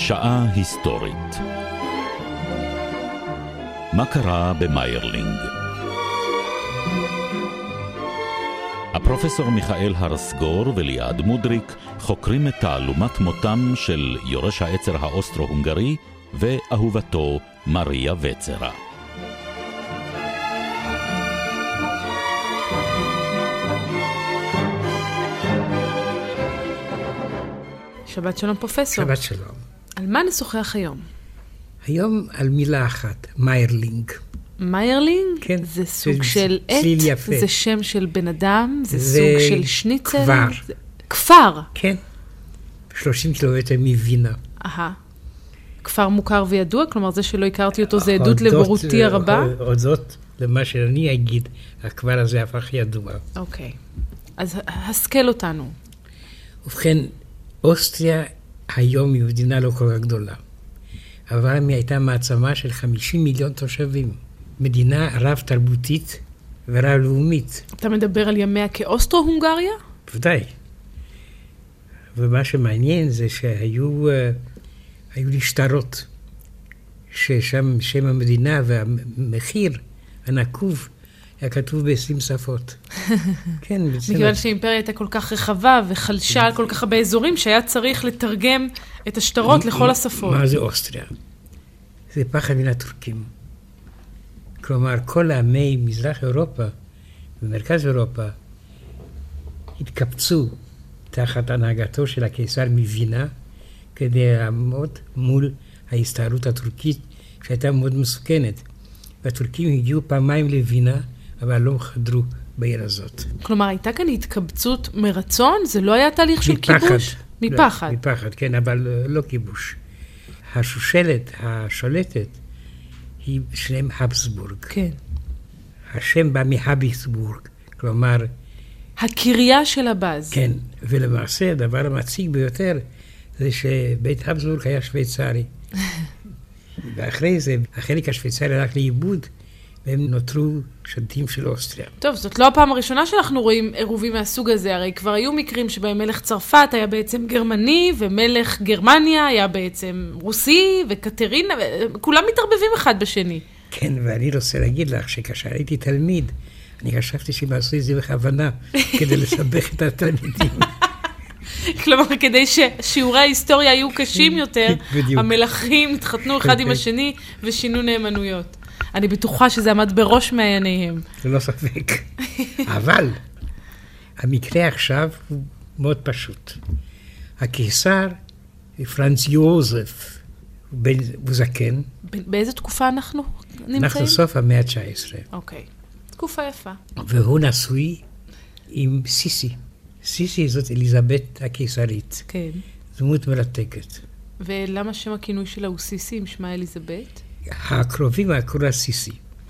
שעה היסטורית. מה קרה במיירלינג? הפרופסור מיכאל הרסגור וליעד מודריק חוקרים את תעלומת מותם של יורש העצר האוסטרו-הונגרי ואהובתו מריה וצרה. שבת שלום פרופסור. שבת שלום. על מה נשוחח היום? היום על מילה אחת, מיירלינג. מיירלינג? כן. זה סוג של צליל עט? יפה. זה שם של בן אדם? זה סוג של שניצל? כפר. כפר? כן. 30 קילומטר מווינה. כפר מוכר וידוע? כלומר, זה שלא הכרתי אותו זה עדות לבורותי הרבה? הודות למה שאני אגיד, הכפר הזה הפך ידוע. אוקיי. אז השכל אותנו. ובכן, אוסטריה היום היא מדינה לא כל כך גדולה. אבל היא הייתה מעצמה של 50 מיליון תושבים. מדינה רב-תרבותית ורב-לאומית. אתה מדבר על ימיה כאוסטרו-הונגריה? בוודאי. ומה שמעניין זה שהיו לי שטרות, ששם שם המדינה והמחיר הנקוב היה כתוב ב-20 שפות. כן, מכיוון שהאימפריה הייתה כל כך רחבה וחלשה על כל כך הרבה אזורים, שהיה צריך לתרגם את השטרות לכל השפות. מה זה אוסטריה? זה פחד מן הטורקים. כלומר, כל עמי מזרח אירופה ומרכז אירופה התקבצו תחת הנהגתו של הקיסר מווינה, כדי לעמוד מול ההסתערות הטורקית, שהייתה מאוד מסוכנת. והטורקים הגיעו פעמיים לווינה, אבל לא חדרו בעיר הזאת. כלומר, הייתה כאן התקבצות מרצון? זה לא היה תהליך של כיבוש? מפחד. לא, מפחד, כן, אבל לא כיבוש. השושלת, השולטת, היא שם הבסבורג. כן. השם בא מהביסבורג, כלומר... הקריה של הבאז. כן, ולמעשה הדבר המציג ביותר זה שבית הבסבורג היה שוויצרי. ואחרי זה, החלק השוויצרי הלך לאיבוד, והם נותרו שדיים של אוסטריה. טוב, זאת לא הפעם הראשונה שאנחנו רואים עירובים מהסוג הזה, הרי כבר היו מקרים שבהם מלך צרפת היה בעצם גרמני, ומלך גרמניה היה בעצם רוסי, וקטרינה, כולם מתערבבים אחד בשני. כן, ואני רוצה להגיד לך שכאשר הייתי תלמיד, אני חשבתי שהם עשו את זה בכוונה, כדי לסבך את התלמידים. כלומר, כדי ששיעורי ההיסטוריה היו קשים יותר, המלכים התחתנו אחד עם השני ושינו נאמנויות. אני בטוחה שזה עמד בראש מעייניהם. זה לא ספק. אבל המקרה עכשיו הוא מאוד פשוט. הקיסר, פרנץ יוזף, הוא זקן. באיזה תקופה אנחנו נמצאים? אנחנו סוף המאה ה-19. אוקיי. תקופה יפה. והוא נשוי עם סיסי. סיסי זאת אליזבת הקיסרית. כן. דמות מרתקת. ולמה שם הכינוי שלה הוא סיסי עם שמה אליזבת? הקרובים קראו לה סיסי.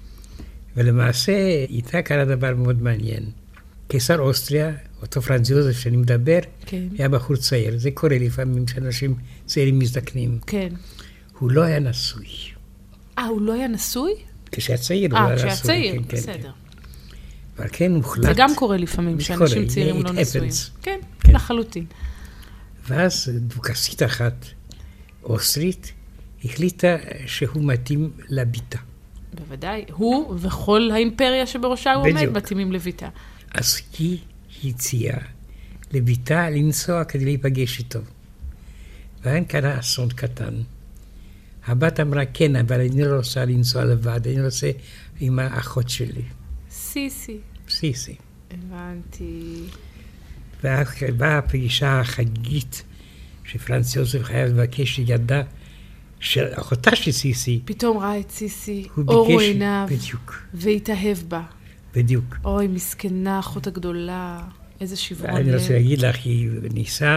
ולמעשה איתה קרה דבר מאוד מעניין. קיסר אוסטריה, אותו פרנץ יוזף שאני מדבר, כן. היה בחור צעיר. זה קורה לפעמים שאנשים צעירים מזדקנים. כן. הוא לא היה נשוי. הוא לא היה נשוי? כשהיה צעיר הוא היה נשוי. כשהיה צעיר, כן, בסדר. כן. אבל כן הוחלט. זה גם קורה לפעמים, שאנשים צעירים לא נשואים. כן, לחלוטין. ואז דוכסית אחת, אוסטרית, החליטה שהוא מתאים לביתה. בוודאי, הוא וכל האימפריה שבראשה הוא עומד מתאימים לביתה. אז היא הציעה לביתה לנסוע כדי להיפגש איתו. ואין קרה אסון קטן. הבת אמרה, כן, אבל אני לא רוצה לנסוע לבד, אני רוצה עם האחות שלי. סיסי. סיסי. הבנתי. ובאה הפגישה החגית שפרנץ יוזף חייב לבקש ידה של אחותה של סיסי. פתאום ראה את סיסי, אורו עיניו, בדיוק. והתאהב בה. בדיוק. אוי, מסכנה, אחות הגדולה, איזה שברון לב. אני רוצה להגיד לך, היא ניסה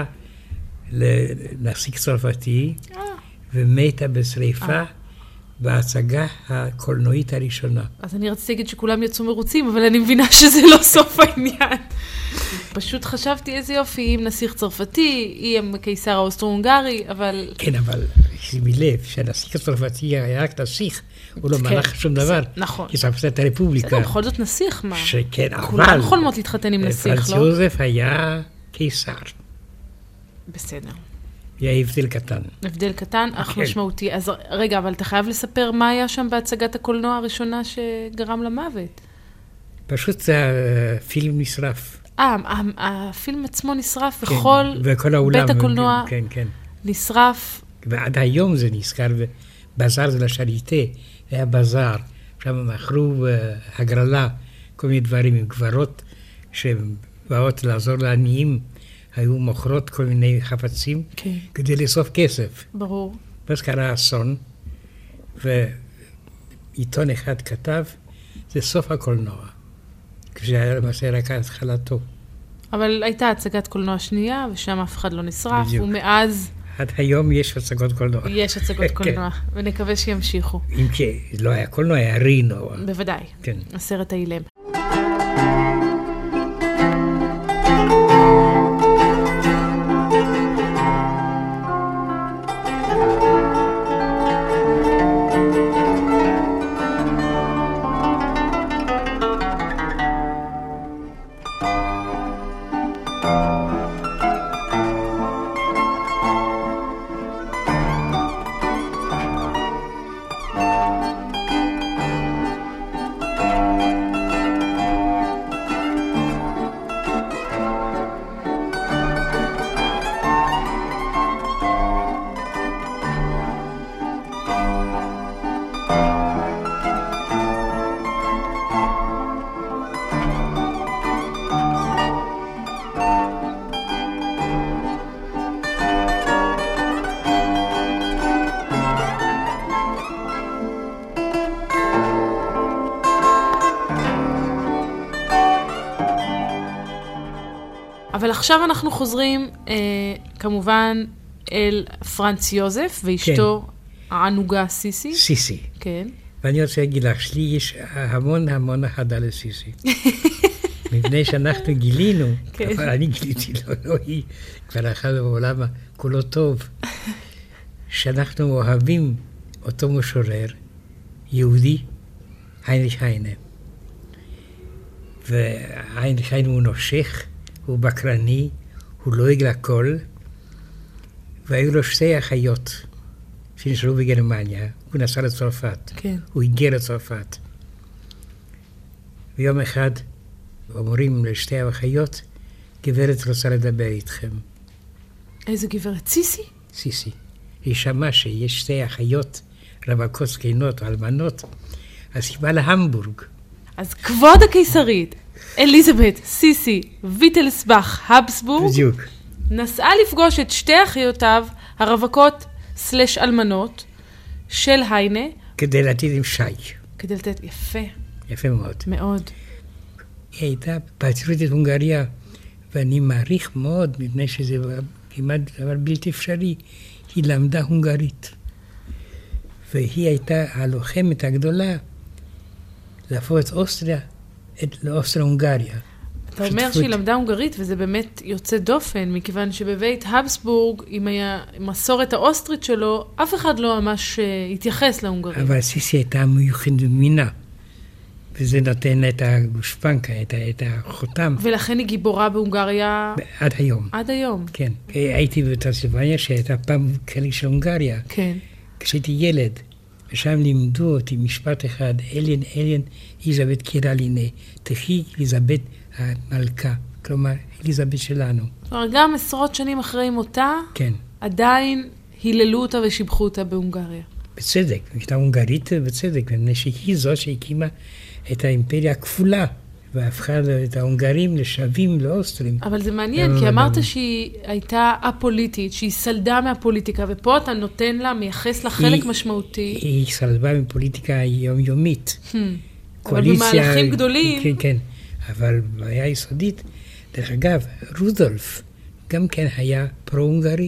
לנשיא צרפתי, ומתה בשריפה בהצגה הקולנועית הראשונה. אז אני רציתי להגיד שכולם יצאו מרוצים, אבל אני מבינה שזה לא סוף העניין. פשוט חשבתי איזה יופי, אם נסיך צרפתי, אם קיסר האוסטרו-הונגרי, אבל... כן, אבל שימי לב, שהנסיך הצרפתי היה רק נסיך, הוא לא מלך שום דבר. נכון. כי צרפת את הרפובליקה. בסדר, בכל זאת נסיך, מה? שכן, אבל... כולם חולמות להתחתן עם נסיך, לא? פרנץ יוזף היה קיסר. בסדר. היה הבדל קטן. הבדל קטן, אך משמעותי. אז רגע, אבל אתה חייב לספר מה היה שם בהצגת הקולנוע הראשונה שגרם למוות. פשוט זה הפילם נשרף. הפילם עצמו נשרף, וכל העולם, בית הקולנוע כן. נשרף. ועד היום זה נזכר, ובזאר זה לשריטה, היה בזאר, שם מכרו הגרלה, כל מיני דברים עם גברות שבאות לעזור לעניים, היו מוכרות כל מיני חפצים, כדי לאסוף כסף. ברור. ואז קרה אסון, ועיתון אחד כתב, זה סוף הקולנוע, כשהיה למעשה רק התחלתו. אבל הייתה הצגת קולנוע שנייה, ושם אף אחד לא נשרף, בדיוק. ומאז... עד היום יש הצגות קולנוע. יש הצגות קולנוע, ונקווה שימשיכו. אם כי לא היה קולנוע, היה רינו. בוודאי, כן. הסרט האילם. אבל עכשיו אנחנו חוזרים, כמובן, אל פרנץ יוזף ואשתו הענוגה סיסי. סיסי. כן. ואני רוצה להגיד לך, שלי יש המון אהדה לסיסי. מפני שאנחנו גילינו, אבל אני גיליתי, לא היא, כבר אחד בעולם כולו טוב, שאנחנו אוהבים אותו משורר, יהודי, היינריך היינה. והיינריך היינה הוא נושך, הוא בקרני, הוא לועג לכל, והיו לו שתי אחיות שנשארו בגרמניה. הוא נסע לצרפת, כן. הוא הגיע לצרפת. ויום אחד אומרים לשתי האחיות, גברת רוצה לדבר איתכם. איזה גברת? סיסי? סיסי. היא שמעה שיש שתי אחיות, רווקות זקנות או אלמנות, אז היא באה להמבורג. אז כבוד הקיסרית, אליזבת, סיסי, ויטלסבך, הבסבורג, בדיוק. נסעה לפגוש את שתי אחיותיו, הרווקות סלש אלמנות, של היינה. כדי לתת עם שי. כדי לתת, יפה. יפה מאוד. מאוד. היא הייתה פטריוטית הונגריה, ואני מעריך מאוד, מפני שזה כמעט דבר בלתי אפשרי, היא למדה הונגרית. והיא הייתה הלוחמת הגדולה, להפוך את אוסטריה, לאוסטריה-הונגריה. אתה אומר שהיא למדה הונגרית, וזה באמת יוצא דופן, מכיוון שבבית הבסבורג, עם המסורת האוסטרית שלו, אף אחד לא ממש התייחס להונגרית. אבל סיסי הייתה מיוחדת מינה, וזה נותן את הגושפנקה, את החותם. ולכן היא גיבורה בהונגריה... עד היום. עד היום. כן. הייתי בטרנסילבניה, שהייתה פעם חלק של הונגריה. כן. כשהייתי ילד, ושם לימדו אותי משפט אחד, אליין, אליזבת קירלינה, תחי אליזבת המלכה, כלומר, אליזבת שלנו. כלומר, גם עשרות שנים אחרי מותה, כן. עדיין היללו אותה ושיבחו אותה בהונגריה. בצדק, הייתה הונגרית בצדק, מפני שהיא זו שהקימה את האימפריה הכפולה, והפכה את ההונגרים לשווים לאוסטרים. אבל זה מעניין, כי אמרת שהיא הייתה הפוליטית, שהיא סלדה מהפוליטיקה, ופה אתה נותן לה, מייחס לה חלק משמעותי. היא סלדה מפוליטיקה יומיומית. אבל במהלכים גדולים. כן, כן. אבל בעיה יסודית, דרך אגב, רודולף גם כן היה פרו-הונגרי.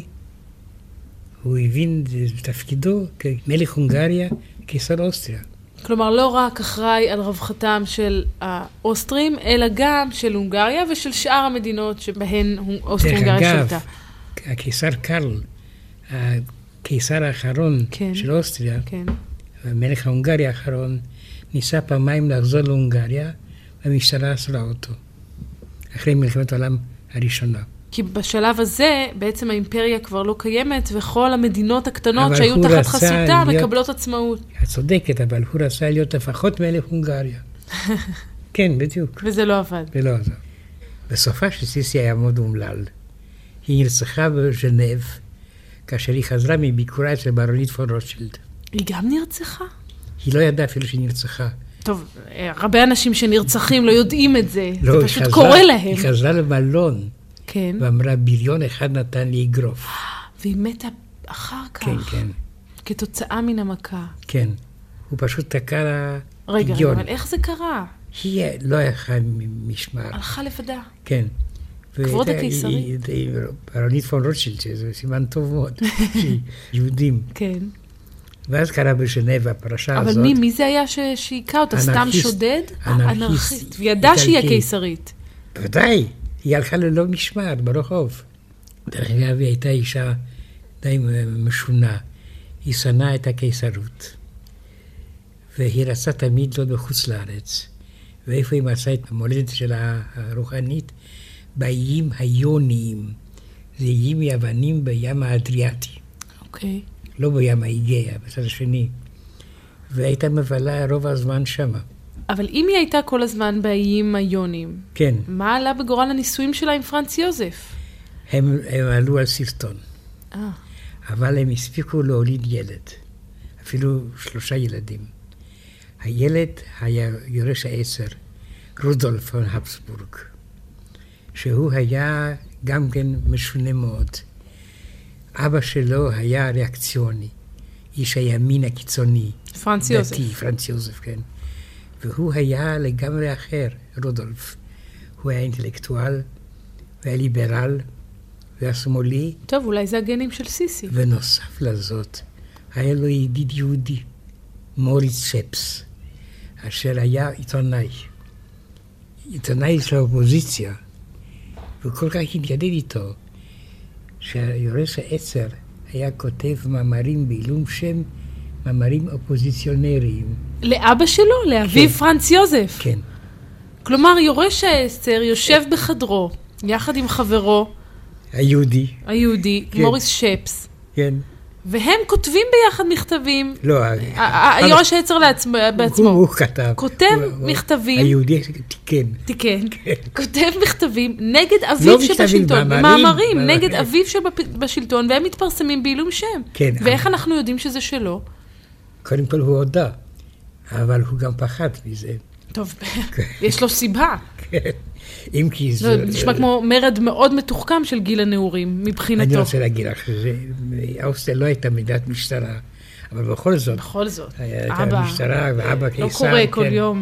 הוא הבין תפקידו כמלך הונגריה, קיסר אוסטריה. כלומר, לא רק אחראי על רווחתם של האוסטרים, אלא גם של הונגריה ושל שאר המדינות שבהן אוסטרו-הונגריה שלטה. הקיסר קרל, הקיסר האחרון של אוסטריה, המלך ההונגרי האחרון, ניסה פעמיים לחזור להונגריה, והמשטרה אסרה אותו, אחרי מלחמת העולם הראשונה. כי בשלב הזה בעצם האימפריה כבר לא קיימת, וכל המדינות הקטנות שהיו תחת חסותה מקבלות עצמאות. את צודקת, אבל הוא רצה להיות לפחות מלך הונגריה. כן, בדיוק. וזה לא עבד. ולא עזב. בסופה של סיסי היה מאוד אומלל. היא נרצחה בז'נב, כאשר היא חזרה מביקורה אצל ברונית פון רוטשילד. היא גם נרצחה? היא לא ידעה אפילו שהיא נרצחה. טוב, הרבה אנשים שנרצחים לא יודעים את זה. לא, זה פשוט קורה להם. היא חזרה למלון. כן. ואמרה, בריון אחד נתן לי אגרוף. והיא מתה אחר כך. כן, כן. כתוצאה מן המכה. כן. הוא פשוט תקע לה רגע, פגיון. אבל איך זה קרה? היא לא הייתה משמר. הלכה לבדה. כן. כבוד הקיסרי. ברונית פון רוטשילד, שזה סימן טוב מאוד, שהיא יהודים. כן. ואז קרה בז'נב הפרשה הזאת. אבל מי זה היה שהיכה אותה? סתם שודד? אנרכיסט. וידעה שהיא הקיסרית. בוודאי. היא הלכה ללא משמר ברחוב. דרך אגב, היא הייתה אישה די משונה. היא שנאה את הקיסרות. והיא רצה תמיד להיות בחוץ לארץ. ואיפה היא מצאה את המולדת שלה הרוחנית? באיים היוניים. זה איים יוונים בים האדריאטי. אוקיי. לא בים האיגיה, בצד השני. והייתה מבלה רוב הזמן שמה. אבל אם היא הייתה כל הזמן באיים היוניים, כן. מה עלה בגורל הנישואים שלה עם פרנץ יוזף? הם עלו על סרטון. אבל הם הספיקו להוליד ילד. אפילו 3 ילדים. הילד היה יורש העצר, רודולף פון הבסבורג, שהוא היה גם כן משונה מאוד. אבא שלו היה ריאקציוני, איש הימין הקיצוני. פרנץ יוזף. דתי, פרנץ יוזף, כן. והוא היה לגמרי אחר, רודולף. הוא היה אינטלקטואל, והיה ליברל, והיה שמאלי. טוב, אולי זה הגנים של סיסי. ונוסף לזאת, היה לו ידיד יהודי, מוריס שפס, אשר היה עיתונאי. עיתונאי של האופוזיציה. והוא כל כך התיידד איתו, שהיורש העצר היה כותב מאמרים בעילום שם, מאמרים אופוזיציונריים. לאבא שלו? לאביו פרנץ יוזף? כן. כלומר, יורש העצר יושב בחדרו, יחד עם חברו, היהודי, מוריס שפס. כן. והם כותבים ביחד מכתבים. לא, יורש העצר בעצמו. הוא כתב. כותב מכתבים. היהודי תיקן. כותב מכתבים נגד אביו שבשלטון. מאמרים נגד אביו שבשלטון, והם מתפרסמים בעילום שם. כן. ואיך אנחנו יודעים שזה שלו? קודם כל הוא הודע, אבל הוא גם פחד מזה. טוב, יש לו סיבה. כן. אם כי זה נשמע כמו מרד מאוד מתוחכם של גיל הנעורים, מבחינתו. אני רוצה להגיד לך, אוסטריה לא הייתה מדינת משטרה, אבל בכל זאת. הייתה משטרה ואבא קיסר. לא קורה כל יום.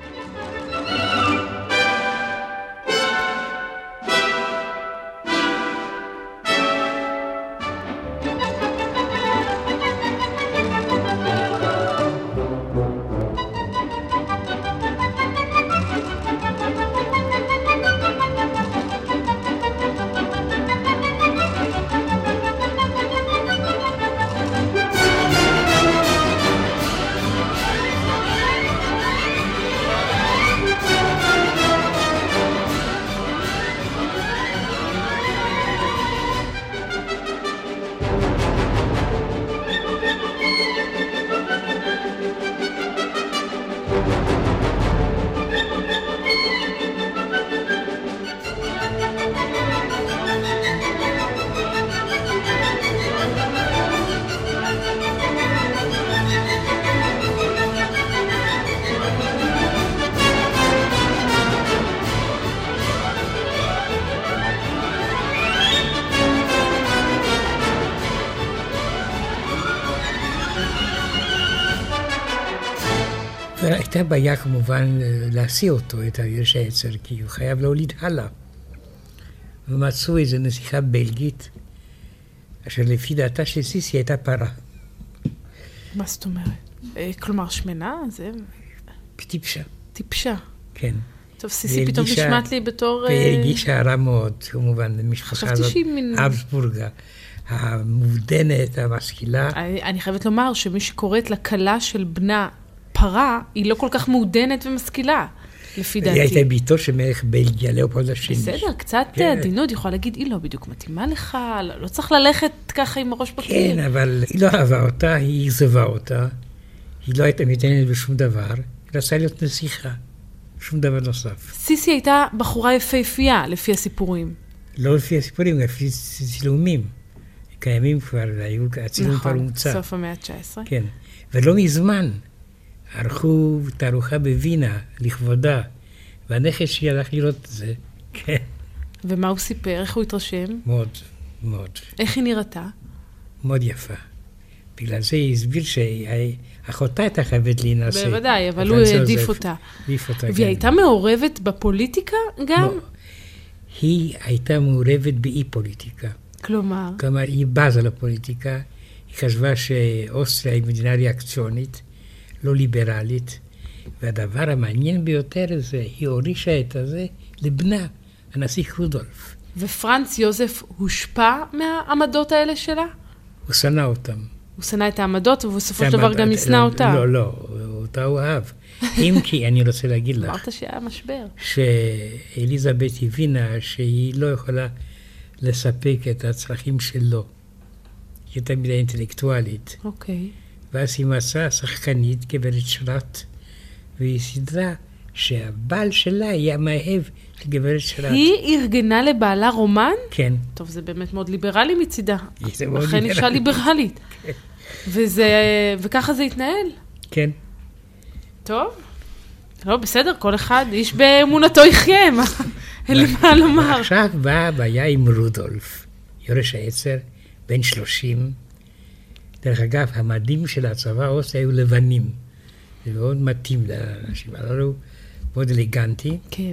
הייתה בעיה כמובן להשיא אותו, את היורש העצר, כי הוא חייב להוליד הלאה. ומצאו איזו נסיכה בלגית, אשר לפי דעתה של סיסי הייתה פרה. מה זאת אומרת? כלומר שמנה? זה... טיפשה. טיפשה. כן. טוב, סיסי פתאום נשמעת לי בתור... והרגישה רע מאוד, כמובן, המשפחה הזאת, הבסבורגה. המובדנת, המשכילה. אני חייבת לומר שמי שקוראת לכלה של בנה פרה, היא לא כל כך מעודנת ומשכילה. לפי דעתי. היא הייתה ביתו של מלך בלגיה, לאופולד השני. בסדר, קצת עדינות, יכולה להגיד, היא לא בדיוק מתאימה לך, לא צריך ללכת ככה עם הראש בקיר. כן, אבל היא לא אהבה אותה, היא עזבה אותה, היא לא הייתה מתעניינת בשום דבר, היא רצה להיות נסיכה, שום דבר נוסף. סיסי הייתה בחורה יפהפייה, לפי הסיפורים. לא לפי הסיפורים, לפי צילומים. קיימים כבר, הצילום כבר הומצא. נכון, סוף המאה ה-19. כן, ולא מזמן ערכו תערוכה בווינה לכבודה, והנכד שלי הלך לראות את זה. כן. ומה הוא סיפר? איך הוא התרשם? מאוד, מאוד. איך היא נראתה? מאוד יפה. בגלל זה היא הסביר שאחותה הייתה חייבת להינשא. בוודאי, אבל הוא העדיף אותה. והיא הייתה מעורבת בפוליטיקה גם? לא. היא הייתה מעורבת באי פוליטיקה. כלומר? כלומר, היא בזה לפוליטיקה. היא חשבה שאוסטריה היא מדינה ריאקציונית, לא ליברלית. והדבר המעניין ביותר זה, היא הורישה את זה לבנה, הנסיך רודולף. ופרנץ יוזף הושפע מהעמדות האלה שלה? הוא שנא אותם. הוא שנא את העמדות, ובסופו של דבר גם ישנא אותה. לא, אותה הוא אהב. אם כי אני רוצה להגיד לך, אמרת שהיה משבר. שאליזבת הבינה שהיא לא יכולה לספק את הצרכים שלו. היא הייתה מידה אינטלקטואלית. אוקיי. ואז היא מצאה שחקנית, גברת שרת, והיא סדרה שהבעל שלה היה מאהב לגברת שרת. היא ארגנה לבעלה רומן? כן. טוב, זה באמת מאוד ליברלי מצידה. זה מאוד אכן אישה ליברלית. כן. וככה זה התנהל. כן. טוב. לא, בסדר, כל אחד, איש באמונתו יחיה, אין לי מה לומר. עכשיו באה הבעיה עם רודולף, יורש העצר, בן 30. דרך אגב, המדים של הצבא האוסטרי היו לבנים. זה מאוד מתאים לאנשים הללו, מאוד אלגנטי. כן.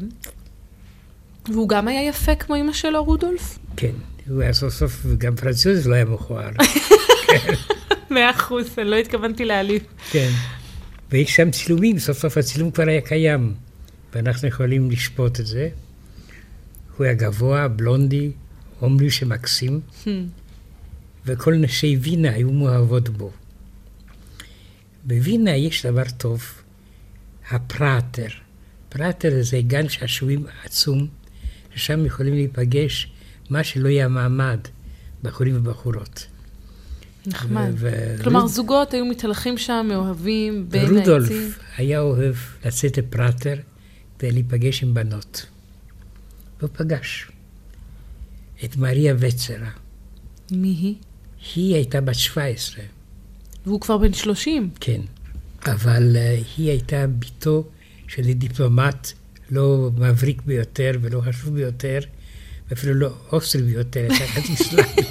והוא גם היה יפה כמו אמא שלו, רודולף? כן. הוא היה סוף סוף, וגם פרנציוס לא היה מכוער. 100%, אני לא התכוונתי להעליב. כן. ויש שם צילומים, סוף סוף הצילום כבר היה קיים, ואנחנו יכולים לשפוט את זה. הוא היה גבוה, בלונדי, אומרים שמקסים, וכל נשי וינה היו מאוהבות בו. בווינה יש דבר טוב, הפראטר. פראטר זה גן שעשועים עצום, ששם יכולים להיפגש מה שלא יהיה מעמד, בחורים ובחורות. נחמד. כלומר, זוגות היו מתהלכים שם, מאוהבים, בין העצים. רודולף היה אוהב לצאת לפראטר ולהיפגש עם בנות. והוא פגש את מריה וצרה. מי היא? היא הייתה בת 17. והוא כבר בן 30. כן. אבל היא הייתה ביתו של דיפלומט לא מבריק ביותר ולא חשוב ביותר, ואפילו לא אוסטרי ביותר, הייתה חצי סלאבית.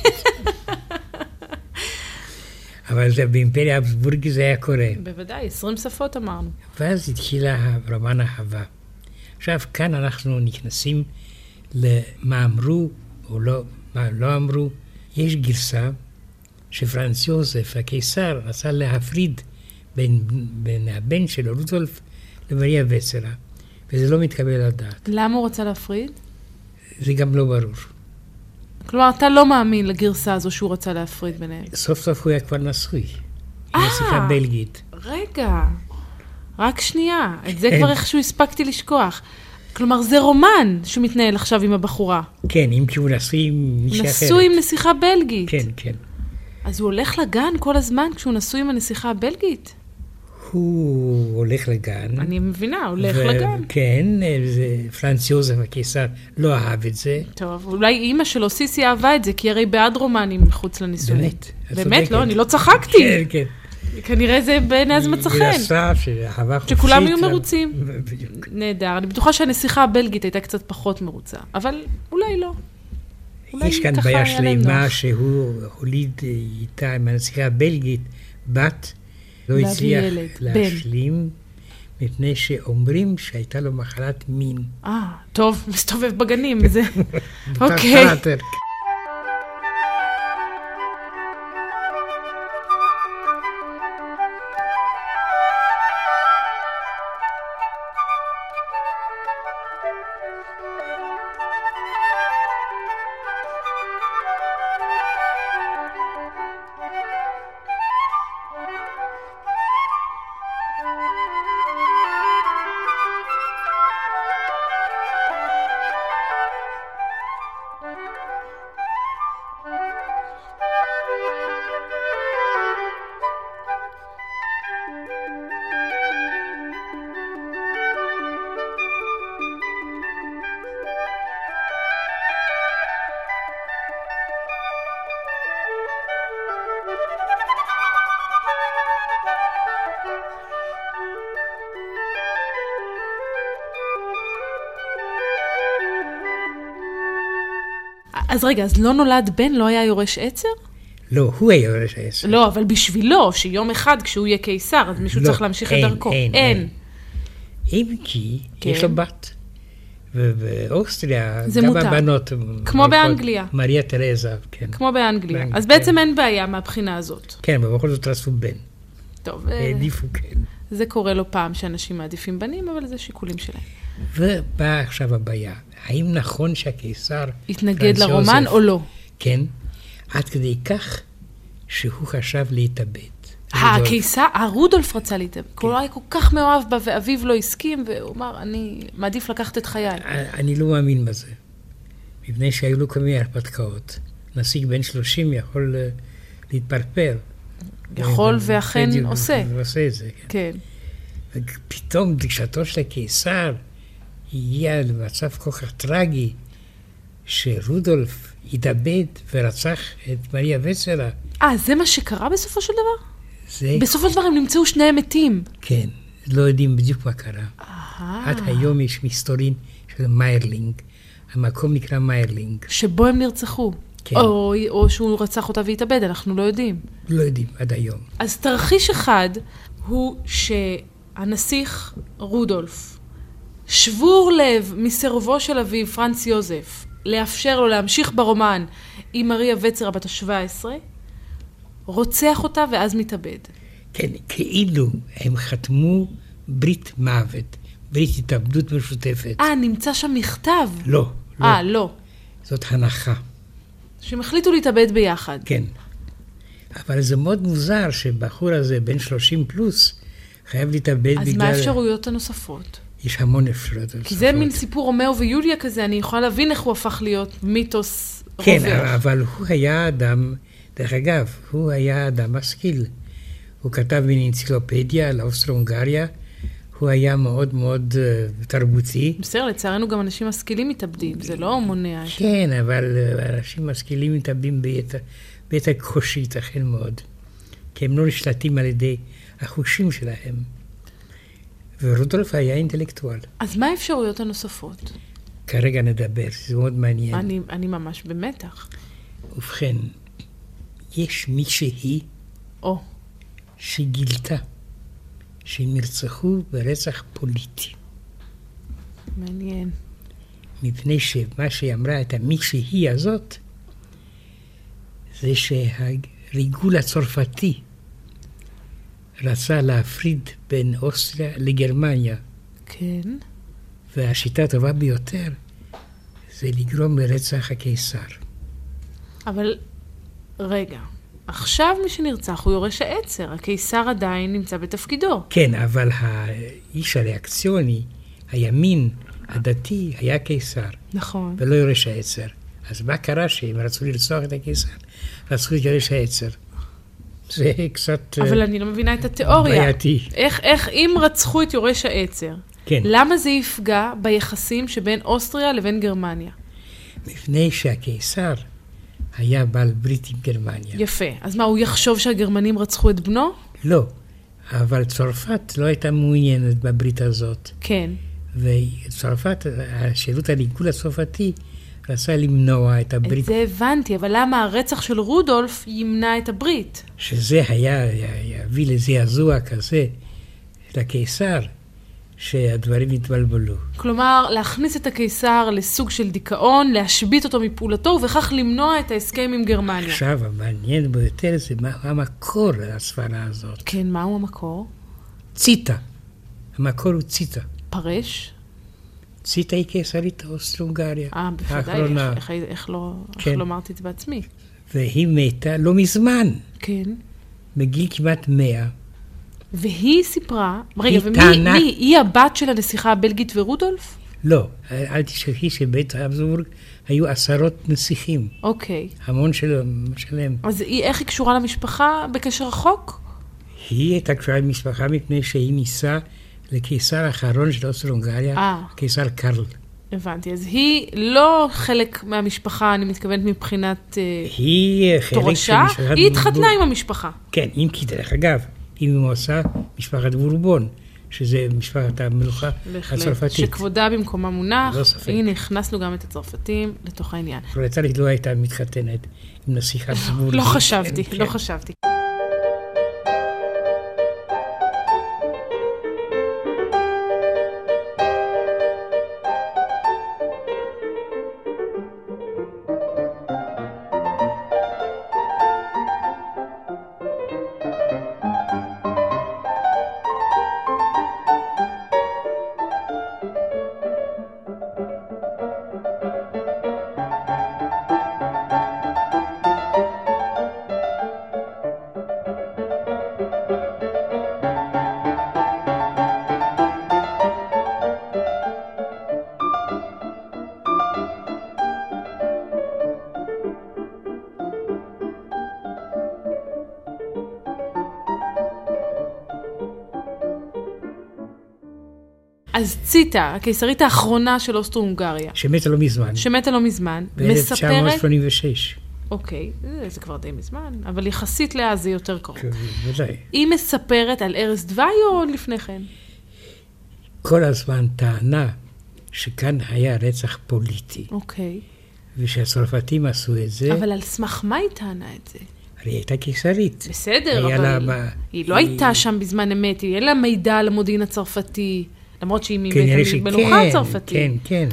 אבל זה באימפריה האבסבורגית זה היה קורה. בוודאי, 20 שפות אמרנו. ואז התחילה רומן האהבה. עכשיו, כאן אנחנו נכנסים למה אמרו או מה לא אמרו. יש גרסה שפרנץ יוזף, הקיסר, רצה להפריד בין הבן שלו, רודולף, למריה וצרה, וזה לא מתקבל על הדעת. למה הוא רצה להפריד? זה גם לא ברור. כלומר, אתה לא מאמין לגרסה הזו שהוא רצה להפריד ביניהם. סוף סוף הוא היה כבר נשוי. היא נסיכה בלגית. רגע, רק שנייה. את זה כבר איכשהו הספקתי לשכוח. כלומר, זה רומן שמתנהל עכשיו עם הבחורה. כן, אם כי הוא נשוי עם מישהי אחרת. נשוי עם נסיכה בלגית. כן, כן. אז הוא הולך לגן כל הזמן כשהוא נשוי עם הנסיכה הבלגית? הוא הולך לגן. אני מבינה, הולך לגן. כן, פרנץ יוזף הקיסר לא אהב את זה. טוב, אולי אימא שלו, סיסי, אהבה את זה, כי הרי בעד רומנים מחוץ לנישואים. באמת. באמת? לא, אני לא צחקתי. כן, כן. כנראה זה בעיני זה מצא חן. שכולם יהיו מרוצים. נהדר. אני בטוחה שהנסיכה הבלגית הייתה קצת פחות מרוצה, אבל אולי לא. יש כאן בעיה שלמה שהוא הוליד איתה עם הנסיכה הבלגית, בת, לא הצליח להשלים, מפני שאומרים שהייתה לו מחלת מין. טוב, מסתובב בגנים. אוקיי. אז רגע, אז לא נולד בן, לא היה יורש עצר? לא, הוא היה יורש העצר. לא, אבל בשבילו, שיום אחד כשהוא יהיה קיסר, אז מישהו צריך להמשיך את דרכו. אין. אם כי יש לו בת. ובאוסטריה, זה גם מותר. הבנות... כמו באנגליה. מריה תרזה, כן. כמו באנגליה. אז בעצם אין בעיה מהבחינה הזאת. כן, אבל בכל זאת רצו בן. טוב, העדיפו כן. זה קורה לו פעם שאנשים מעדיפים בנים, אבל זה שיקולים שלהם. ובאה עכשיו הבעיה. האם נכון שהקיסר... התנגד לרומן או לא? כן. עד כדי כך שהוא חשב להתאבד. הקיסר, רודולף רצה להתאבד. הוא היה כל כך מאוהב בה, ואביו לא הסכים, והוא אמר, אני מעדיף לקחת את חיי. אני לא מאמין בזה. מפני שהיו לו כל מיני הרפתקאות. נסיך בן 30 יכול להתפרפר. יכול ואכן עושה. ועושה את זה, כן. ופתאום דרישתו של הקיסר הגיעה למצב כל כך טרגי, שרודולף התאבד ורצח את מריה וצרה. זה מה שקרה בסופו של דבר? זה... בסופו של דבר הם נמצאו שניהם מתים. כן, לא יודעים בדיוק מה קרה. עד היום יש מסתורין של מיירלינג. המקום נקרא מיירלינג. שבו הם נרצחו. כן. או שהוא רצח אותה והתאבד, אנחנו לא יודעים. לא יודעים, עד היום. אז תרחיש אחד הוא שהנסיך רודולף, שבור לב מסרבו של אביו פרנץ יוזף, לאפשר לו להמשיך ברומן עם מריה וצרה בת ה-17, רוצח אותה ואז מתאבד. כן, כאילו הם חתמו ברית מוות, ברית התאבדות משותפת. נמצא שם מכתב. לא. לא. זאת הנחה. שהם החליטו להתאבד ביחד. כן. אבל זה מאוד מוזר שבחור הזה, בן 30 פלוס, חייב להתאבד בגלל... אז מה האפשרויות הנוספות? יש המון אפשרויות נוספות. כי זה מין סיפור רומאו ויוליה כזה, אני יכולה להבין איך הוא הפך להיות מיתוס רווח. כן, אבל הוא היה אדם, דרך אגב, הוא היה אדם משכיל. הוא כתב באנציקלופדיה על אוסטרו-הונגריה, הוא היה מאוד מאוד תרבותי. בסדר, לצערנו גם אנשים משכילים מתאבדים, זה לא מונע. כן, אבל אנשים משכילים מתאבדים בעת הקושי, ייתכן מאוד. כי הם לא נשלטים על ידי החושים שלהם. ורודולף היה אינטלקטואל. אז מה האפשרויות הנוספות? כרגע נדבר, זה מאוד מעניין. אני ממש במתח. ובכן, יש מישהי שגילתה שהם נרצחו ברצח פוליטי. מעניין. מפני שמה שהיא אמרה את המישהי הזאת, זה שהריגול הצרפתי רצה להפריד בין אוסטריה לגרמניה. כן. והשיטה הטובה ביותר זה לגרום לרצח הקיסר. אבל רגע, עכשיו מי שנרצח הוא יורש העצר, הקיסר עדיין נמצא בתפקידו. כן, אבל האיש הריאקציוני, הימין הדתי, היה קיסר. נכון. ולא יורש העצר. אז מה קרה שהם רצו לרצוח את הקיסר? רצו את יורש העצר. זה קצת... אבל אני לא מבינה את התיאוריה. בעייתי. איך אם רצחו את יורש העצר, כן. למה זה יפגע ביחסים שבין אוסטריה לבין גרמניה? מפני שהקיסר היה בעל ברית עם גרמניה. יפה. אז מה, הוא יחשוב שהגרמנים רצחו את בנו? לא. אבל צרפת לא הייתה מעוניינת בברית הזאת. כן. וצרפת, השירות הריגול הצרפתי, רצה למנוע את הברית. את זה הבנתי, אבל למה הרצח של רודולף ימנע את הברית? שזה יביא לזעזוע כזה לקיסר, שהדברים התבלבלו. כלומר, להכניס את הקיסר לסוג של דיכאון, להשבית אותו מפעולתו, ובכך למנוע את ההסכם עם גרמניה. עכשיו, המעניין ביותר זה מה המקור לסברה הזאת. כן, מהו המקור? ציטה. המקור הוא ציטה. פרש? ציטה היא קיסרית אוסטרו-הונגריה. בוודאי, איך לא אמרתי את זה בעצמי. והיא מתה לא מזמן. כן. בגיל כמעט 100. והיא סיפרה, רגע, היא הבת של הנסיכה הבלגית ורודולף? לא, אל תשכחי שבית habsburg היו 10 נסיכים. אוקיי. המון שלהם. אז איך היא קשורה למשפחה בקשר רחוק? היא הייתה קשורה למשפחה מפני שהיא ניסה לקיסר האחרון של אוסטרו-הונגריה, קיסר קרל. הבנתי, אז היא לא חלק מהמשפחה, אני מתכוונת מבחינת תורשה, היא התחתנה עם המשפחה. כן, אם כי דרך אגב, אם היא עושה משפחת בורבון, שזה משפחת המלוכה הצרפתית. שכבודה במקומה מונח. לא ספק. הנה, הכנסנו גם את הצרפתים לתוך העניין. פרולטרית לא הייתה מתחתנת עם נסיך habsburg. לא חשבתי, לא חשבתי. אז ציטה, הקיסרית האחרונה של אוסטרו-הונגריה. שמתה לא מזמן. מספרת... ב-1986. אוקיי, זה כבר די מזמן, אבל יחסית לאז זה יותר קרוב. ודאי. היא מספרת על ערש דווי או עוד לפני כן? כל הזמן טענה שכאן היה רצח פוליטי. אוקיי. ושהצרפתים עשו את זה. אבל על סמך מה היא טענה את זה? הרי היא הייתה קיסרית. בסדר, אבל היא לא הייתה שם בזמן אמת, היא אין לה מידע על המודיעין הצרפתי. למרות שהיא מלוכה הצרפתית. כן.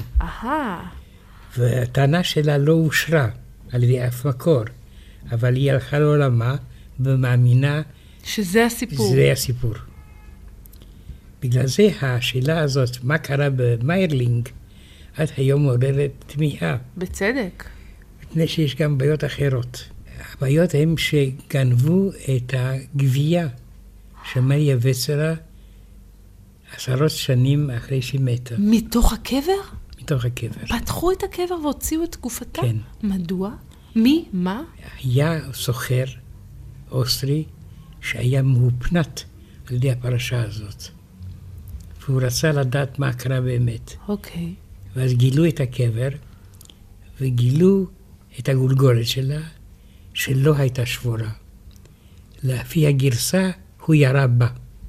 והטענה שלה לא אושרה על ידי אף מקור, אבל היא הלכה לעולמה ומאמינה שזה הסיפור. זה הסיפור. בגלל זה השאלה הזאת, מה קרה במיירלינג, עד היום מעוררת תמיהה. בצדק. מפני שיש גם בעיות אחרות. הבעיות הן שגנבו את הגבייה של מריה וצרה, 10 שנים אחרי שהיא מתה. מתוך הקבר? מתוך הקבר. פתחו את הקבר והוציאו את גופתה? כן. מדוע? מי? מה? היה סוחר אוסטרי שהיה מהופנת על ידי הפרשה הזאת. והוא רצה לדעת מה קרה באמת. אוקיי. ואז גילו את הקבר, וגילו את הגולגולת שלה, שלא הייתה שבורה. לפי הגרסה, הוא ירה בה.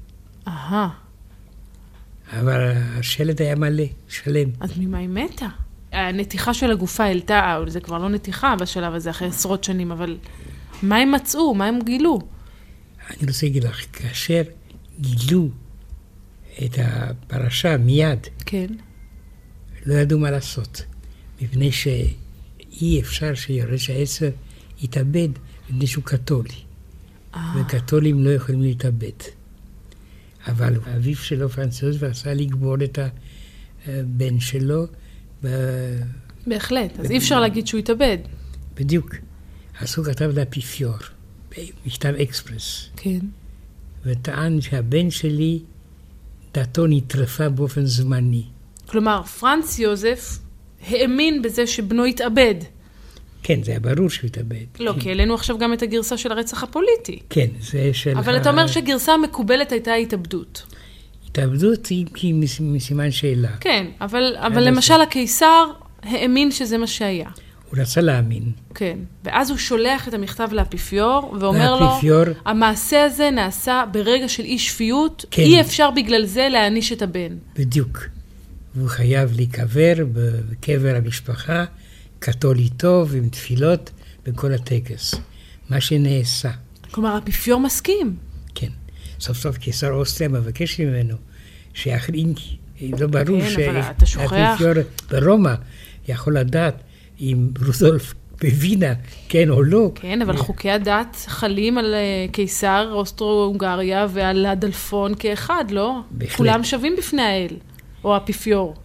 אבל השלט היה מלא, שלם. אז ממה היא מתה? הנתיחה של הגופה העלתה, זה כבר לא נתיחה בשלב הזה, אחרי 10 שנים, אבל מה הם מצאו? מה הם גילו? אני רוצה להגיד לך, כאשר גילו את הפרשה מיד, כן. לא ידעו מה לעשות, מפני שאי אפשר שיורש העצר יתאבד, מפני שהוא קתולי. וקתולים לא יכולים להתאבד. אבל האביב שלו פרנצוז ורצה לגבור את הבן שלו. בהחלט, אז אי אפשר להגיד שהוא יתאבד. בדיוק. אז הוא כתב לאפיפיור, במכתב אקספרס. כן. וטען שהבן שלי, דתו נטרפה באופן זמני. כלומר, פרנץ יוזף האמין בזה שבנו יתאבד. כן, זה היה ברור שהוא יתאבד. לא, כי אלינו עכשיו גם את הגרסה של הרצח הפוליטי. כן, זה של... אבל אתה אומר שהגרסה המקובלת הייתה התאבדות. התאבדות היא מסימן שאלה. כן, אבל למשל הקיסר האמין שזה מה שהיה. הוא רצה להאמין. כן, ואז הוא שולח את המכתב לאפיפיור, ואומר לו, המעשה הזה נעשה ברגע של אי שפיות, אי אפשר בגלל זה להעניש את הבן. בדיוק. והוא חייב להיקבר בקבר המשפחה, קתולי טוב, עם תפילות, בכל הטקס. מה שנעשה. כלומר, האפיפיור מסכים. כן. סוף סוף קיסר אוסטריה מבקש ממנו, שאחרים, לא ברור שהאפיפיור ברומא יכול לדעת אם רודולף בווינה, כן או לא. כן, אבל חוקי הדת חלים על קיסר אוסטרו-הונגריה ועל הדלפון כאחד, לא? בהחלט. כולם שווים בפני האל, או האפיפיור.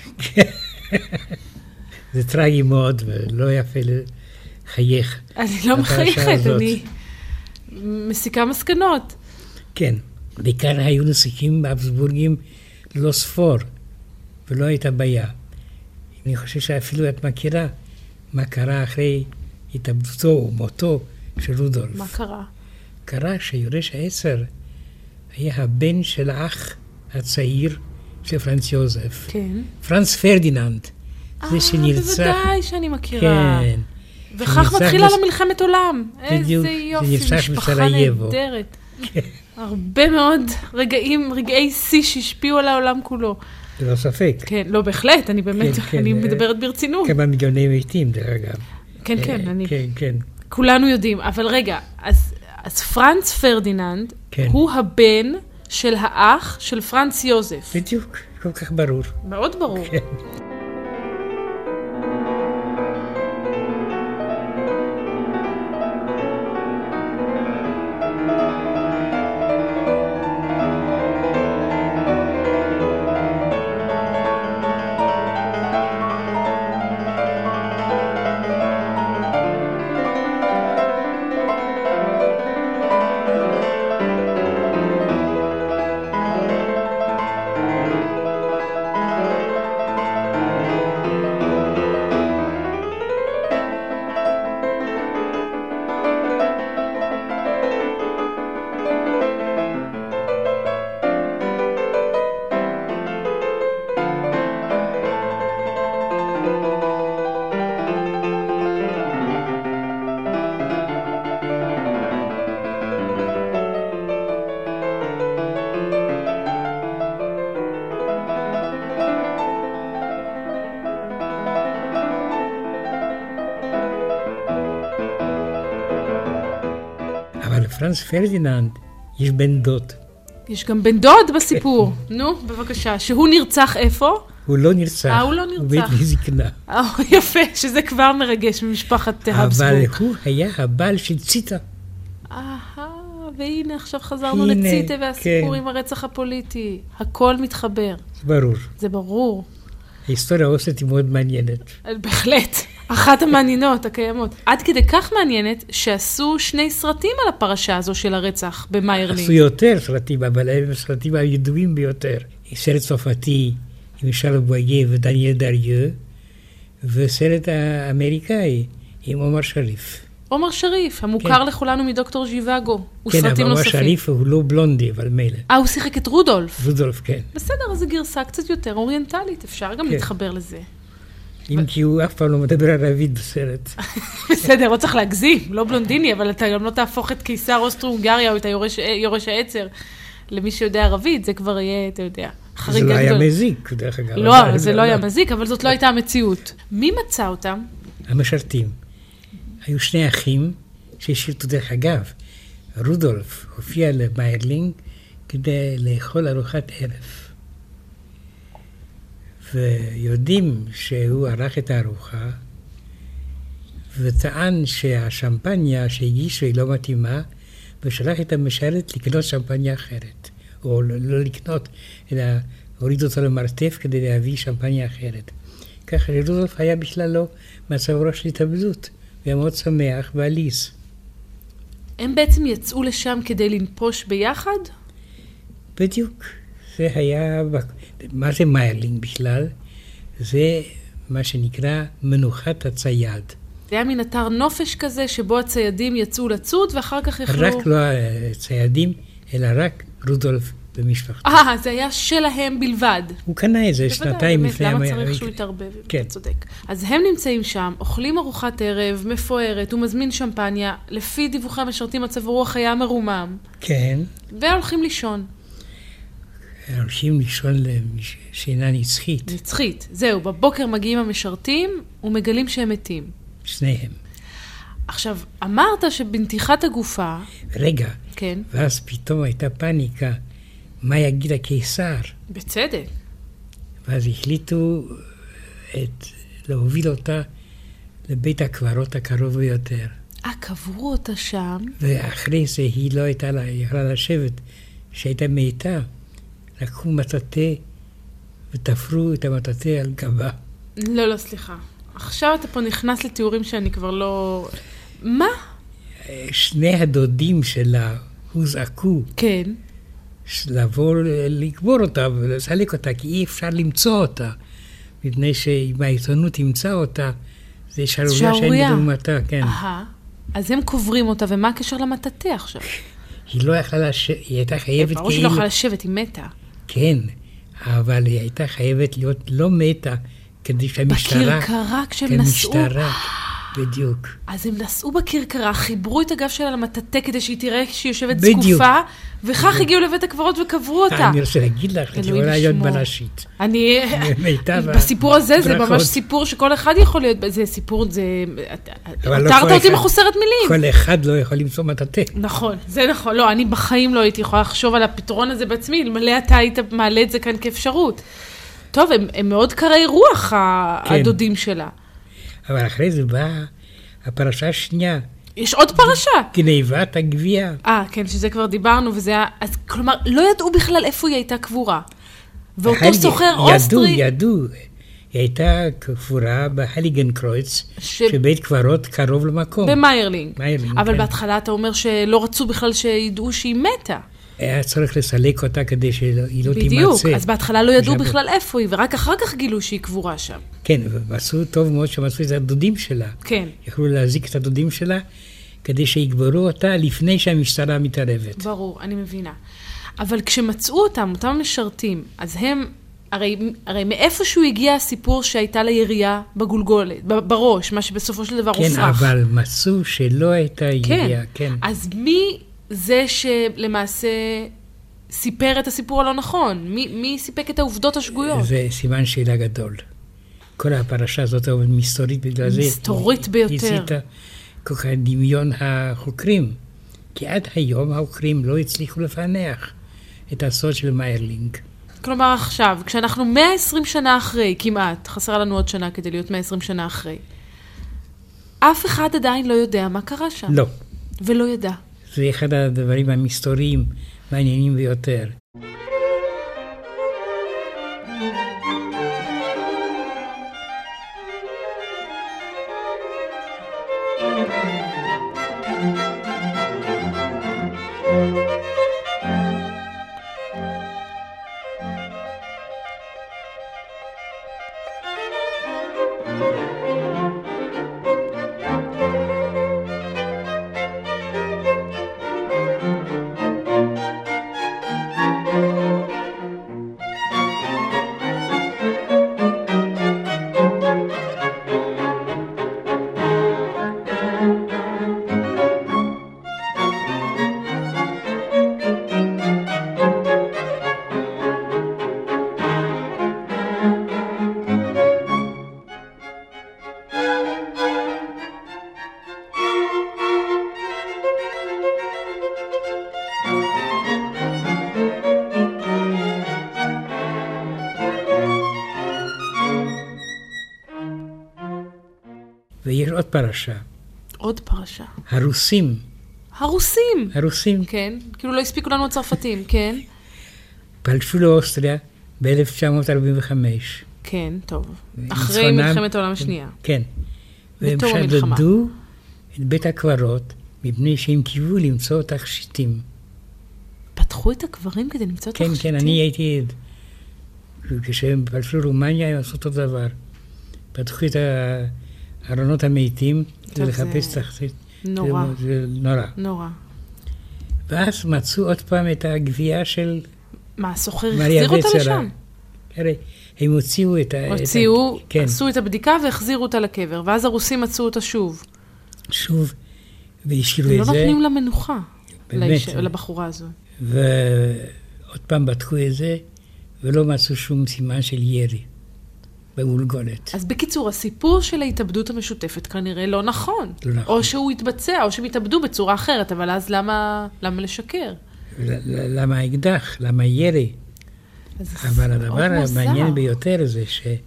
זה טרגי מאוד, ולא יפה לחייך. אני לא מחייכת, אני מסיקה מסקנות. כן, וכאן היו נסיכים habsburgים לא ספור, ולא הייתה בעיה. אני חושב שאפילו את מכירה מה קרה אחרי התאבדותו או מותו של רודולף. מה קרה? קרה שיורש העצר היה הבן של האח הצעיר של פרנץ יוזף. כן. פרנץ פרדיננד. זה שנרצח. בוודאי שאני מכירה. כן. וכך מתחילה לו מלחמת עולם. בדיוק. איזה יופי, משפחה נהדרת. הרבה מאוד רגעי שיא שהשפיעו על העולם כולו. ללא ספק. כן, לא, בהחלט, אני באמת, אני מדברת ברצינות. כמה מיליוני מתים, דרך אגב. כן, כן, אני... כן. כולנו יודעים, אבל רגע, אז פרנץ פרדיננד, הוא הבן של האח של פרנץ יוזף. בדיוק, כל כך ברור. מאוד ברור. כן. אבל לפרנץ פרדיננד יש בן דוד. יש גם בן דוד בסיפור. נו, בבקשה. שהוא נרצח איפה? הוא לא נרצח. הוא לא נרצח. הוא בית לזקנה. יפה, שזה כבר מרגש ממשפחת הבסבורג. אבל הוא היה הבעל של ציטה. והנה עכשיו חזרנו לציטה והסיפור עם הרצח הפוליטי. הכל מתחבר. ברור. זה ברור. ההיסטוריה האוסטרית היא מאוד מעניינת. בהחלט. אחת המעניינות הקיימות. עד כדי כך מעניינת שעשו 2 סרטים על הפרשה הזו של הרצח במיירלינג. עשו יותר סרטים, אבל הם סרטים הידועים ביותר. סרט צרפתי עם שארל בוייה ודניאל דריו, וסרט האמריקאי עם עומר שריף. עומר שריף, המוכר לכולנו מדוקטור ז'יוואגו. כן, אבל עומר שריף הוא לא בלונדי, אבל מילא. הוא שיחק את רודולף. רודולף, כן. בסדר, אז זו גרסה קצת יותר אוריינטלית, אפשר גם להתחבר לזה. אם כי הוא אף פעם לא מדבר ערבית בסרט. בסדר, לא צריך להגזים, לא בלונדיני, אבל אתה גם לא תהפוך את קיסר אוסטרו-הונגריה או את יורש העצר למי שיודע ערבית, זה כבר יהיה, אתה יודע, חריגה גדולה. זה לא היה מזיק, דרך אגב. לא, זה לא היה מזיק, אבל זאת לא הייתה המציאות. מי מצא אותם? המשרתים. היו 2 אחים שהשאירתו דרך אגב. רודולף הופיע למיירלינג כדי לאכול ארוחת ערב. ויודעים שהוא ערך את הארוחה, וטען שהשמפניה שהגישו היא לא מתאימה, ושלח את המשרת לקנות שמפניה אחרת. או לא לקנות, אלא הוריד אותו למרתף כדי להביא שמפניה אחרת. ככה רודולף היה בכלל לא מצב ראש להתאבדות, והיה מאוד שמח ועליז. הם בעצם יצאו לשם כדי לנפוש ביחד? בדיוק. זה היה, מה זה מיירלינג בכלל? זה מה שנקרא מנוחת הצייד. זה היה מין אתר נופש כזה, שבו הציידים יצאו לצוד, ואחר כך יכלו... רק לא הציידים, אלא רק רודולף במשפחתו. זה היה שלהם בלבד. הוא קנה את זה 2 לפני... למה צריך שהוא יתערבב? כן. צודק. אז הם נמצאים שם, אוכלים ארוחת ערב, מפוארת, הוא מזמין שמפניה, לפי דיווחי המשרתים מצב רוח היה מרומם. כן. והולכים לישון. הולכים לישון לשינה נצחית. נצחית. זהו, בבוקר מגיעים המשרתים ומגלים שהם מתים. שניהם. עכשיו, אמרת שבנתיחת הגופה... רגע. כן. ואז פתאום הייתה פאניקה. מה יגיד הקיסר? בצדק. ואז החליטו להוביל אותה לבית הקברות הקרוב ביותר. קברו אותה שם? ואחרי זה היא לא הייתה לה, יכלה לשבת, שהייתה מיתה. לקחו מטאטה ותפרו את המטאטה על גבה. לא, סליחה. עכשיו אתה פה נכנס לתיאורים שאני כבר לא... מה? 2 הדודים שלה הוזעקו. כן. לבוא לקבור אותה ולסלק אותה, כי אי אפשר למצוא אותה. מפני שאם העיתונות תמצא אותה, זה שערוריה שאין בדוגמתה, כן. אז הם קוברים אותה, ומה הקשר למטאטה עכשיו? היא לא יכלה לשבת, היא הייתה חייבת ברור שהיא לא יכלה לשבת, היא מתה. כן, אבל היא הייתה חייבת להיות לא מתה, כדי שהמשטרה... בכרכרה כשהם נסעו. בדיוק. אז הם נסעו בכרכרה, חיברו את הגב שלה למטאטא כדי שהיא תראה שהיא יושבת בדיוק. זקופה, וכך הגיעו לבית הקברות וקברו אותה. אני רוצה להגיד לך, את יכולה להיות בלשית. אני, בסיפור הזה זה ממש סיפור שכל אחד יכול להיות, זה סיפור, זה, הותרת אותי מחוסרת מילים. כל אחד לא יכול למצוא מטאטא. נכון, זה נכון. לא, אני בחיים לא הייתי יכולה לחשוב על הפתרון הזה בעצמי, אלמלא אתה היית מעלה את זה כאן כאפשרות. טוב, הם מאוד קרי רוח, הדודים שלה. אבל אחרי זה באה הפרשה השנייה. יש עוד פרשה. גניבת הגבייה. כן, שזה כבר דיברנו, וזה היה, אז כלומר, לא ידעו בכלל איפה היא הייתה קבורה. ואותו סוחר אוסטרי... ידעו. היא הייתה קבורה בהליגנקרויץ, שבית קברות קרוב למקום. במיירלינג. אבל בהתחלה אתה אומר שלא רצו בכלל שידעו שהיא מתה. היה צריך לסלק אותה כדי שהיא לא תימצא. בדיוק, אז בהתחלה לא ידעו בכלל איפה היא, ורק אחר כך גילו שהיא קבורה שם. כן, ועשו טוב מאוד שמצאו את הדודים שלה. כן. יכלו להזיק את הדודים שלה, כדי שיגברו אותה לפני שהמשטרה מתערבת. ברור, אני מבינה. אבל כשמצאו אותם משרתים, אז הם, הרי מאיפשהו הגיע הסיפור שהייתה לה ירייה בגולגולת, בראש, מה שבסופו של דבר הופרח. כן, אבל מצאו שלא הייתה ירייה, כן. אז מי זה שלמעשה סיפר את הסיפור הלא נכון? מי סיפק את העובדות השגויות? זה סימן שאלה גדול. כל הפרשה הזאת מסתורית בגלל זה. מסתורית ביותר. הציתה כל כך דמיון החוקרים. כי עד היום החוקרים לא הצליחו לפענח את הסוד של מיירלינג. כלומר עכשיו, כשאנחנו 120 שנה אחרי, כמעט, חסרה לנו עוד שנה כדי להיות 120 שנה אחרי, אף אחד עדיין לא יודע מה קרה שם. לא. ולא ידע. זה אחד הדברים המסתוריים, מעניינים ביותר. ויש עוד פרשה. עוד פרשה. הרוסים. הרוסים? הרוסים. כן, כאילו לא הספיקו לנו הצרפתים, כן. פלשו לאוסטריה ב-1945. כן, טוב. אחרי מלחמת העולם השנייה. כן. והם שדדו את בית הקברות, מפני שהם קיוו למצוא תכשיטים. פתחו את הקברים כדי למצוא תכשיטים? כן, כן, אני הייתי עד. כשהם פלשו לרומניה, הם עשו אותו דבר. פתחו את הארונות המתים, כדי לחפש תכשיט. נורא. זה נורא. נורא. ואז מצאו עוד פעם את הגבייה של מה, הסוחר החזיר אותה לשם? הרי הם הוציאו את הוציאו, עשו את הבדיקה והחזירו אותה לקבר, ואז הרוסים מצאו אותה שוב. שוב, והשאירו את זה. לא נותנים לה מנוחה, לבחורה הזו. ועוד פעם בדקו את זה, ולא מצאו שום סימן של ירי בגולגולת. אז בקיצור, הסיפור של ההתאבדות המשותפת כנראה לא נכון. לא נכון. או שהוא התבצע, או שהם התאבדו בצורה אחרת, אבל אז למה לשקר? למה האקדח? למה ירי? אבל הדבר המעניין ביותר זה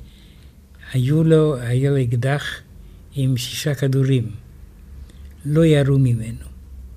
שהיו לו אקדח עם 6 כדורים. לא ירו ממנו.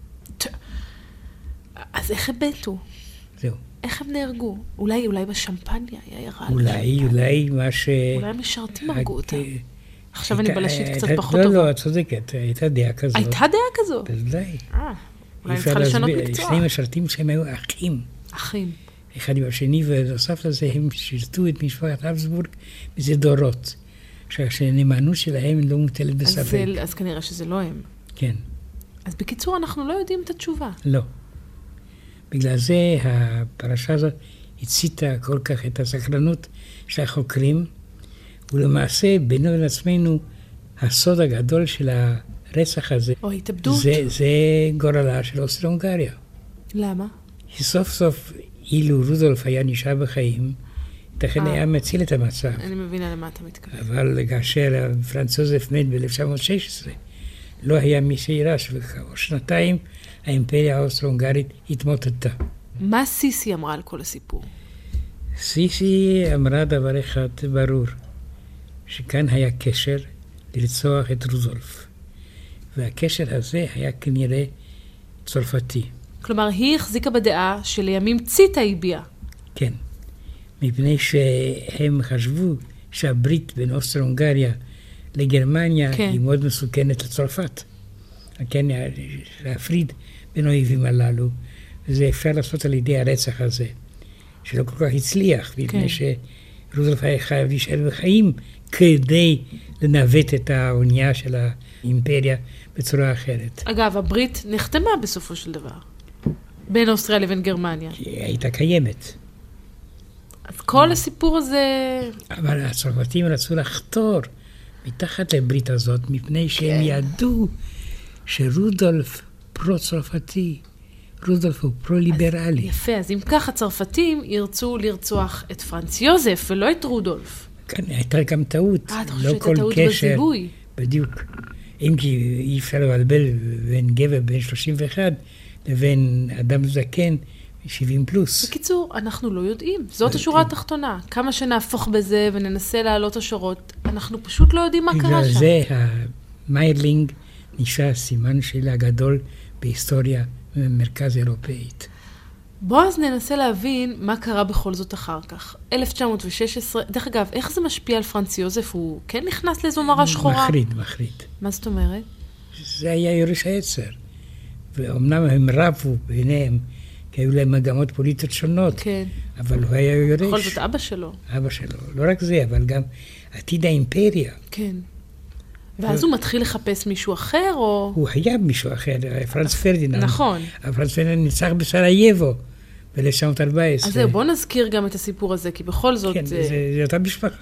אז איך הם מתו? זהו. איך הם נהרגו? אולי בשמפניה היה ירה. אולי מה ש... אולי המשרתים הרגו אותם. עכשיו אני בלשית קצת פחות טובה. לא, את צודקת, הייתה דעה כזאת. הייתה דעה כזאת? בוודאי. אולי אני צריכה לשנות מקצוע. שני משרתים שהם היו אחים. אחים. אחד עם השני, ונוסף לזה הם שירתו את משפחת הבסבורג בזה דורות. שהנאמנות שלהם לא מוטלת בספק. אז כנראה שזה לא הם. כן. אז בקיצור, אנחנו לא יודעים את התשובה. לא. בגלל זה הפרשה הזאת הציתה כל כך את הסקרנות של החוקרים, ולמעשה בינו לבין עצמנו הסוד הגדול של הרצח הזה, או התאבדות. זה גורלה של אוסטרו-הונגריה. למה? כי סוף סוף, אילו רודולף היה נשאר בחיים, ייתכן היה מציל את המצב. אני מבינה למה אתה מתכוון. אבל כאשר פרנץ יוזף מת ב-1916, לא היה מי שירש, וכעבור שנתיים האימפריה האוסטרו-הונגרית התמוטטה. מה סיסי אמרה על כל הסיפור? סיסי אמרה דבר אחד ברור, שכאן היה קשר לרצוח את רודולף. והקשר הזה היה כנראה צרפתי. כלומר, היא החזיקה בדעה שלימים ציטה הביעה. כן, מפני שהם חשבו שהברית בין אוסטרו-הונגריה לגרמניה היא מאוד מסוכנת לצרפת. כן, להפריד בין האויבים הללו, וזה אפשר לעשות על ידי הרצח הזה, שלא כל כך הצליח, מפני שרודולף היה חייב להישאר בחיים כדי לנווט את האונייה של האימפריה בצורה אחרת. אגב, הברית נחתמה בסופו של דבר, בין אוסטריה לבין גרמניה. היא הייתה קיימת. אז כל הסיפור הזה... אבל הצרפתים רצו לחתור מתחת לברית הזאת, מפני שהם ידעו שרודולף פרו-צרפתי, רודולף הוא פרו-ליברלי. יפה, אז אם כך הצרפתים ירצו לרצוח את פרנץ יוזף ולא את רודולף. כן, הייתה גם טעות. אתה חושב שהייתה טעות בזיהוי? בדיוק. אם כי אי אפשר לבלבל בין גבר בן 31 לבין אדם זקן 70 פלוס. בקיצור, אנחנו לא יודעים. זאת השורה התחתונה. כמה שנהפוך בזה וננסה להעלות השורות, אנחנו פשוט לא יודעים מה קרה שם. בגלל זה המיירלינג נשאר סימן שאלה גדול בהיסטוריה מרכז אירופאית. בוא אז ננסה להבין מה קרה בכל זאת אחר כך. 1916, דרך אגב, איך זה משפיע על פרנץ יוזף? הוא כן נכנס לאיזו מראה שחורה? מחריד. מה זאת אומרת? זה היה יורש העצר. ואומנם הם רבו ביניהם, כי היו להם מגמות פוליטיות שונות. כן. אבל הוא היה יורש. בכל זאת אבא שלו. אבא שלו. לא רק זה, אבל גם עתיד האימפריה. כן. ואז הוא מתחיל לחפש מישהו אחר, או... הוא היה מישהו אחר, פרנץ פרדיננד. נכון. פרנץ פרדיננד ניצח בסרייבו ב-1914. אז זהו, בוא נזכיר גם את הסיפור הזה, כי בכל זאת... כן, זה אותה משפחה.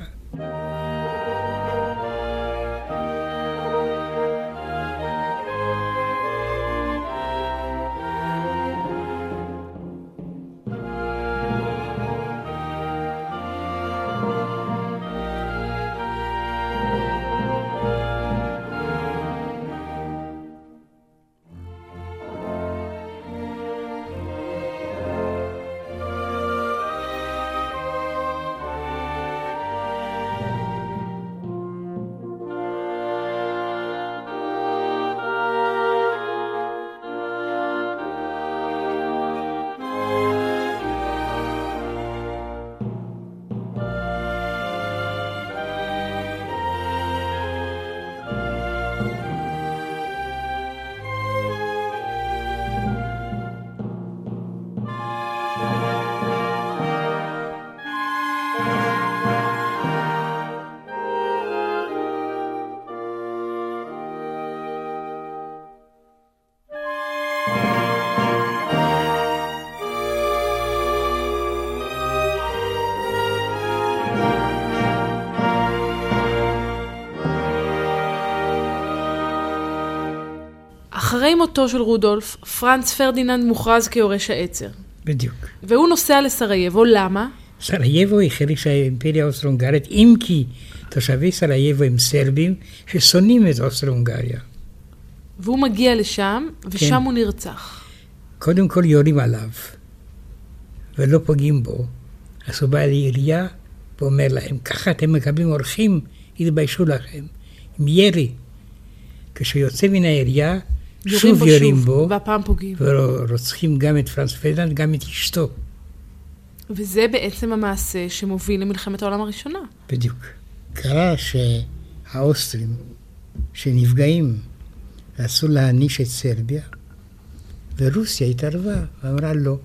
אחרי מותו של רודולף, פרנץ פרדיננד מוכרז כיורש העצר. בדיוק. והוא נוסע לסרייבו, למה? סרייבו היא חלק של האימפריה האוסטרו-הונגרית, אם כי תושבי סרייבו הם סרבים ששונאים את אוסטרו-הונגריה. והוא מגיע לשם, ושם כן. הוא נרצח. קודם כל יורים עליו, ולא פוגעים בו. אז הוא בא לעירייה ואומר להם, ככה אתם מקבלים אורחים, יתביישו לכם. עם ירי. כשהוא יוצא מן העירייה, שוב יורים בו, והפעם פוגעים. ורוצחים גם את פרנץ פרדיננד, גם את אשתו. וזה בעצם המעשה שמוביל למלחמת העולם הראשונה. בדיוק. קרה שהאוסטרים שנפגעים רצו להעניש את סרביה, ורוסיה התערבה ואמרה לא.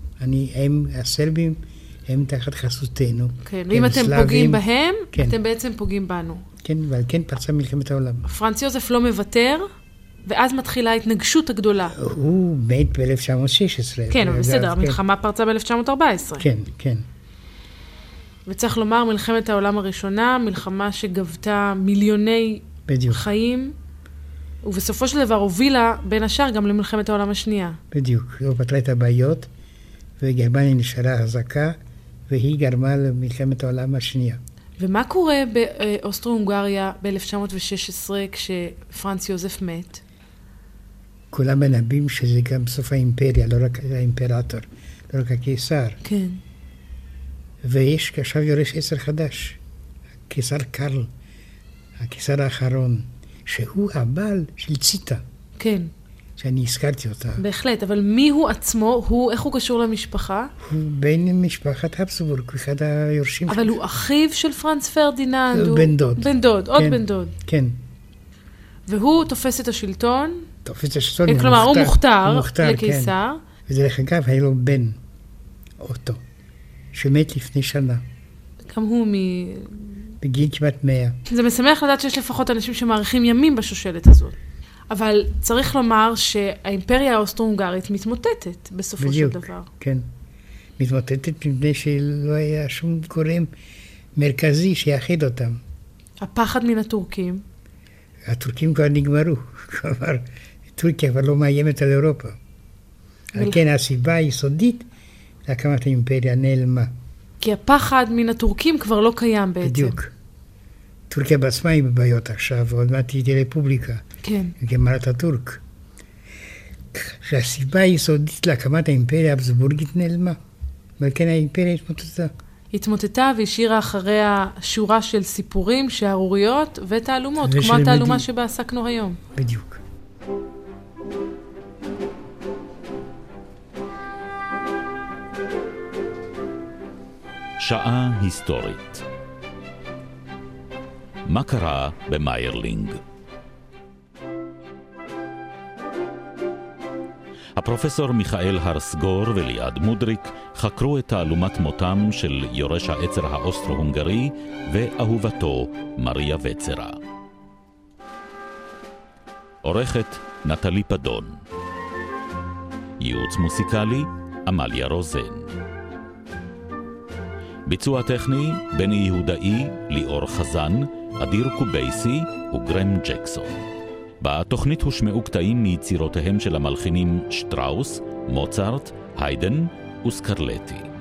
הסרבים הם תחת חסותנו. כן, ואם אתם פוגעים בהם, אתם בעצם פוגעים בנו. כן, ועל כן פרצה מלחמת העולם. פרנץ יוזף לא מוותר, ואז מתחילה ההתנגשות הגדולה. הוא מת ב-1916. כן, בסדר, המלחמה פרצה ב-1914. כן, כן. וצריך לומר, מלחמת העולם הראשונה, מלחמה שגבתה מיליוני בדיוק. חיים, ובסופו של דבר הובילה בין השאר גם למלחמת העולם השנייה. בדיוק, היא פתרה את הבעיות, וגרמניה נשארה חזקה, והיא גרמה למלחמת העולם השנייה. ומה קורה באוסטרו-הונגריה ב-1916 כשפרנץ יוזף מת? כולם מנבאים שזה גם סוף האימפריה, לא רק האימפרטור, לא רק הקיסר. כן. ויש עכשיו יורש עצר חדש, הקיסר קרל, הקיסר האחרון, שהוא הבעל של ציטה. כן. שאני הזכרתי אותה. בהחלט, אבל מי הוא עצמו? איך הוא קשור למשפחה? הוא בן משפחת הבסבורג, הוא אחד היורשים. אבל הוא אחיו של פרנץ פרדיננד. בן דוד. בן דוד, עוד בן דוד. כן. והוא תופס את השלטון. תופס את השלטון. כלומר, הוא מוכתר לקיסר. ודרך אגב, היה לו בן, אוטו, שמת לפני שנה. גם הוא בגיל כמעט 100. זה משמח לדעת שיש לפחות אנשים שמאריכים ימים בשושלת הזאת. אבל צריך לומר שהאימפריה האוסטרו-הונגרית מתמוטטת בסופו של דבר. בדיוק, כן. מתמוטטת מפני שלא היה שום גורם מרכזי שיחיד אותם. הפחד מן הטורקים. הטורקים כבר נגמרו. כלומר, טורקיה כבר לא מאיימת על אירופה. על כן הסיבה היסודית להקמת האימפריה נעלמה. כי הפחד מן הטורקים כבר לא קיים בעצם. בדיוק. טורקיה בעצמה היא בבעיות עכשיו, ועוד מעט תהיה רפובליקה. כן. גמרת הטורק. שהסיבה היסודית להקמת האימפריה הבסבורגית נעלמה. אבל כן האימפריה התמוטטה. התמוטטה והשאירה אחריה שורה של סיפורים, שערוריות ותעלומות, כמו התעלומה שבה עסקנו היום. בדיוק. שעה היסטורית. מה קרה במיירלינג? הפרופסור מיכאל הרסגור וליעד מודריק חקרו את תעלומת מותם של יורש העצר האוסטרו-הונגרי ואהובתו מריה וצרה. עורכת נטלי פדון. ייעוץ מוסיקלי עמליה רוזן. ביצוע טכני בני יהודאי, ליאור חזן, אדיר קובייסי וגרם ג'קסון. בתוכנית הושמעו קטעים מיצירותיהם של המלחינים שטראוס, מוצרט, היידן וסקרלטי.